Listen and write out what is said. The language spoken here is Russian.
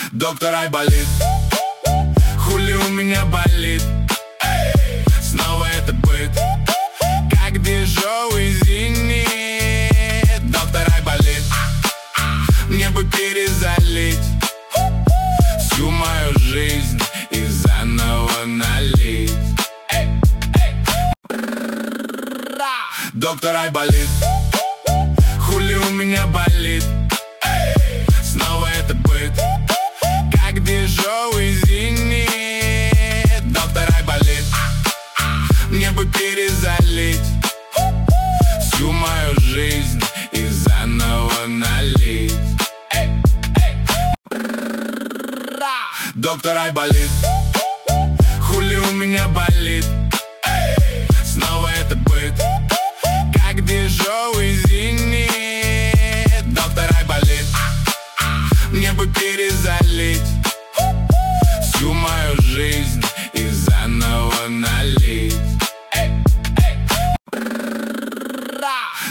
Доктор Айболит, хули у меня болит? Снова этот быт, как дешевый зенит. Доктор Айболит, мне бы перезалить всю мою жизнь и заново налить. Доктор Айболит, хули у меня болит? Снова этот быт, как дешевый зенит. Доктор Айболит, мне бы перезалить всю мою жизнь и заново налить. Доктор Айболит, хули у меня болит?